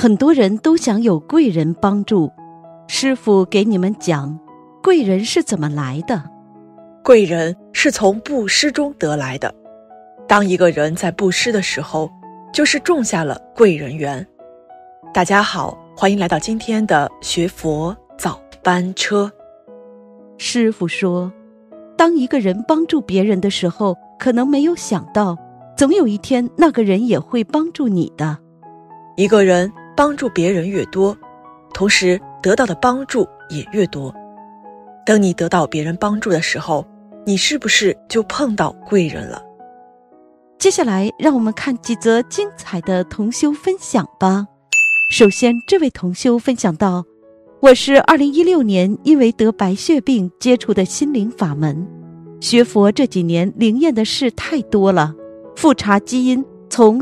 很多人都想有贵人帮助，师父给你们讲，贵人是怎么来的。 贵人是从布施中得来的。当一个人在布施的时候，就是种下了贵人缘。大家好，欢迎来到今天的学佛早班车。 师父说，当一个人帮助别人的时候，可能没有想到，总有一天那个人也会帮助你的。 一个人帮助别人越多，同时得到的帮助也越多。等你得到别人帮助的时候，你是不是就碰到贵人了？ 接下来让我们看几则精彩的同修分享吧。首先，这位同修分享到，我是2016年因为得白血病接触的心灵法门，学佛这几年灵验的事太多了，复查基因从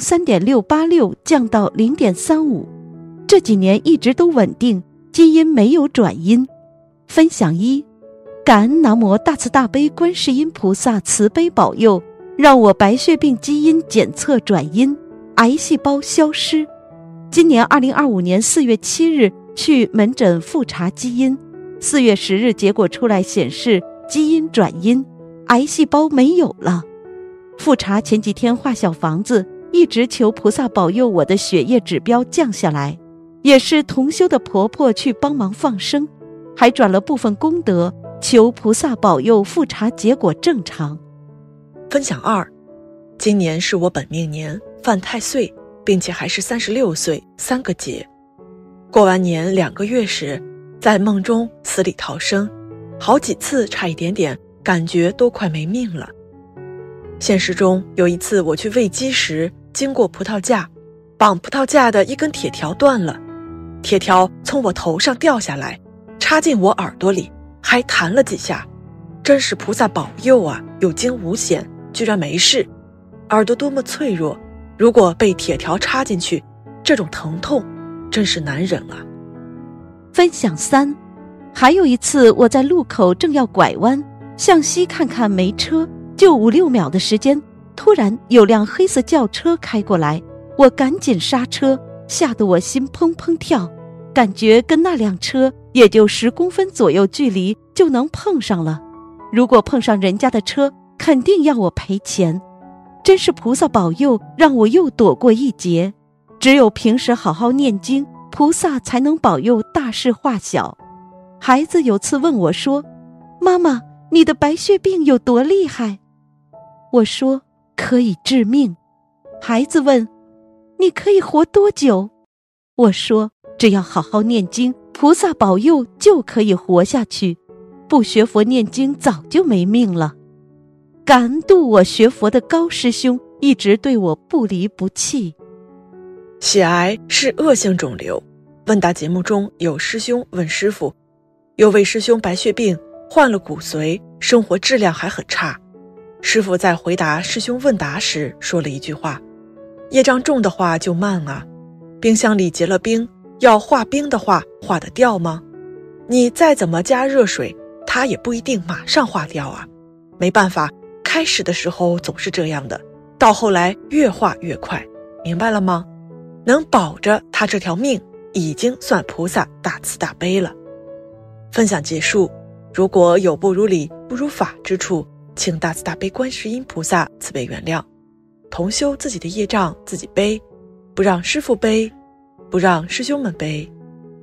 3.686 降到 0.35， 这几年一直都稳定，基因没有转阴。分享一，感恩南无大慈大悲观世音菩萨慈悲保佑，让我白血病基因检测转阴，癌细胞消失。今年2025年4月7日去门诊复查基因，4月10日结果出来显示基因转阴，癌细胞没有了。复查前几天画小房子，一直求菩萨保佑我的血液指标降下来，也是同修的婆婆去帮忙放生，还转了部分功德，求菩萨保佑复查结果正常。 分享二，今年是我本命年，犯太岁，并且还是36岁3个节。过完年2个月时，在梦中死里逃生，好几次差一点点，感觉都快没命了。现实中有一次我去喂鸡时，经过葡萄架，绑葡萄架的一根铁条断了，铁条从我头上掉下来，插进我耳朵里，还弹了几下。真是菩萨保佑啊，有惊无险，居然没事。耳朵多么脆弱，如果被铁条插进去，这种疼痛真是难忍啊。 分享3，还有一次我在路口正要拐弯，向西看看没车，就5-6秒的时间，突然有辆黑色轿车开过来，我赶紧刹车，吓得我心砰砰跳，感觉跟那辆车也就10公分左右距离就能碰上了，如果碰上人家的车，肯定要我赔钱。真是菩萨保佑，让我又躲过一劫。只有平时好好念经，菩萨才能保佑大事化小。孩子有次问我说，妈妈，你的白血病有多厉害？我说，可以致命。孩子问，你可以活多久？我说，只要好好念经，菩萨保佑就可以活下去，不学佛念经早就没命了。感恩度我学佛的高师兄一直对我不离不弃。 血癌是恶性肿瘤，问答节目中有师兄问师父，有位师兄白血病，换了骨髓，生活质量还很差。师父在回答师兄问答时说了一句话，业障重的话就慢啊，冰箱里结了冰，要化冰的话化得掉吗？你再怎么加热水，它也不一定马上化掉啊。没办法，开始的时候总是这样的，到后来越化越快，明白了吗？能保着他这条命，已经算菩萨大慈大悲了。分享结束，如果有不如理不如法之处，请大慈大悲观世音菩萨慈悲原谅。同修自己的业障自己背，不让师父背，不让师兄们背。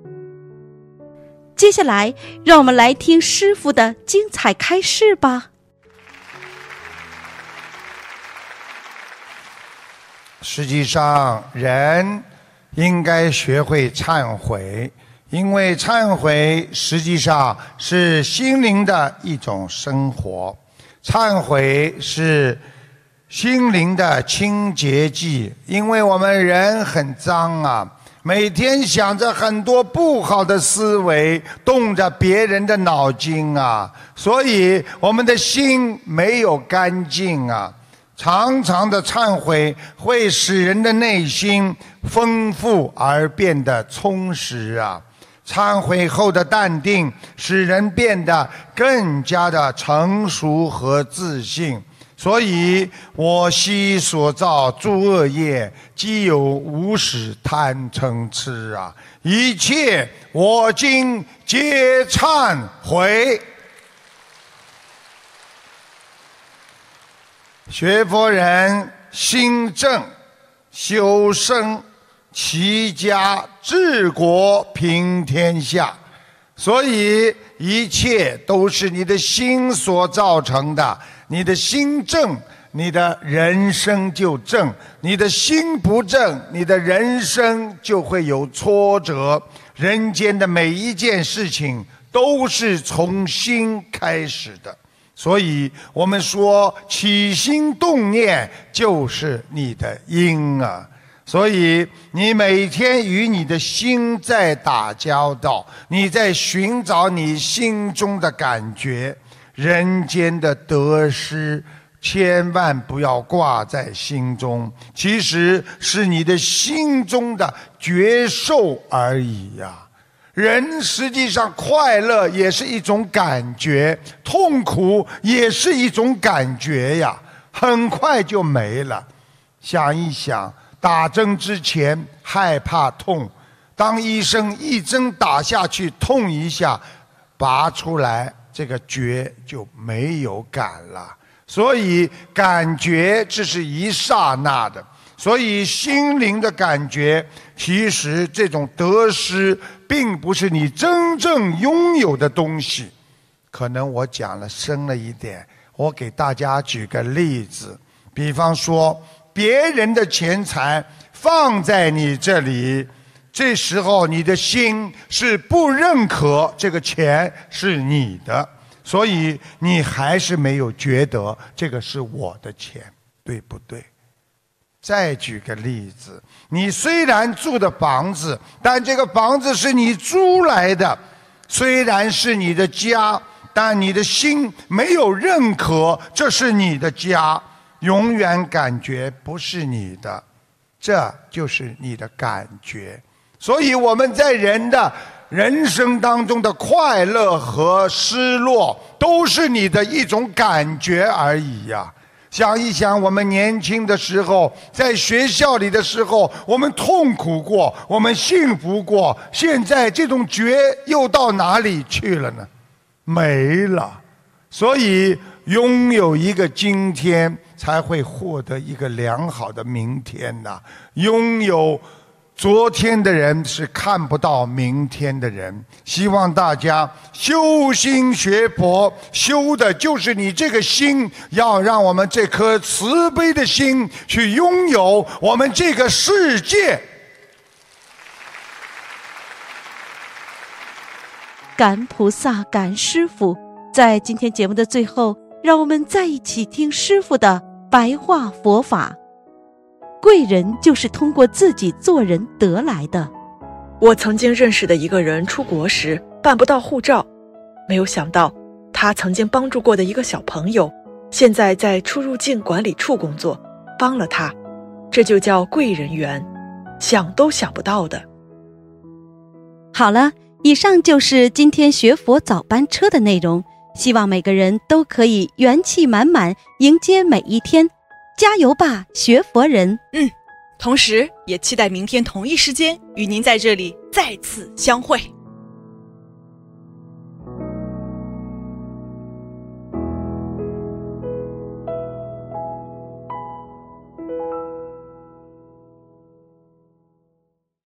接下来让我们来听师父的精彩开示吧。 实际上，人应该学会忏悔，因为忏悔实际上是心灵的一种生活，忏悔是心灵的清洁剂。因为我们人很脏啊，每天想着很多不好的思维，动着别人的脑筋啊，所以我们的心没有干净啊。常常的忏悔会使人的内心丰富而变得充实啊。忏悔后的淡定使人变得更加的成熟和自信。 所以我昔所造诸恶业，既有无始贪嗔痴啊，一切我今皆忏悔。学佛人心正，修身，齐家，治国，平天下。所以一切都是你的心所造成的，你的心正，你的人生就正；你的心不正，你的人生就会有挫折。人间的每一件事情都是从心开始的，所以我们说起心动念就是你的因啊。所以你每天与你的心在打交道，你在寻找你心中的感觉。人间的得失千万不要挂在心中，其实是你的心中的觉受而已呀。人实际上快乐也是一种感觉，痛苦也是一种感觉呀，很快就没了。想一想，打针之前害怕痛，当医生一针打下去痛一下，拔出来这个觉就没有感了。所以感觉这是一刹那的，所以心灵的感觉，其实这种得失并不是你真正拥有的东西。可能我讲了深了一点，我给大家举个例子，比方说别人的钱财放在你这里，这时候你的心是不认可这个钱是你的，所以你还是没有觉得这个是我的钱，对不对？再举个例子，你虽然住的房子，但这个房子是你租来的，虽然是你的家，但你的心没有认可这是你的家，永远感觉不是你的，这就是你的感觉。所以我们在人的人生当中的快乐和失落，都是你的一种感觉而已呀。想一想，我们年轻的时候，在学校里的时候，我们痛苦过，我们幸福过，现在这种觉又到哪里去了呢？没了。所以拥有一个今天，才会获得一个良好的明天呐。拥有昨天的人是看不到明天的人。希望大家修心学佛，修的就是你这个心，要让我们这颗慈悲的心去拥有我们这个世界。 感菩萨，感师父。在今天节目的最后，让我们再一起听师父的白话佛法。贵人就是通过自己做人得来的。 我曾经认识的一个人出国时办不到护照，没有想到他曾经帮助过的一个小朋友，现在在出入境管理处工作，帮了他，这就叫贵人缘，想都想不到的。 好了，以上就是今天学佛早班车的内容，希望每个人都可以元气满满迎接每一天，加油吧，学佛人！ 同时也期待明天同一时间与您在这里再次相会。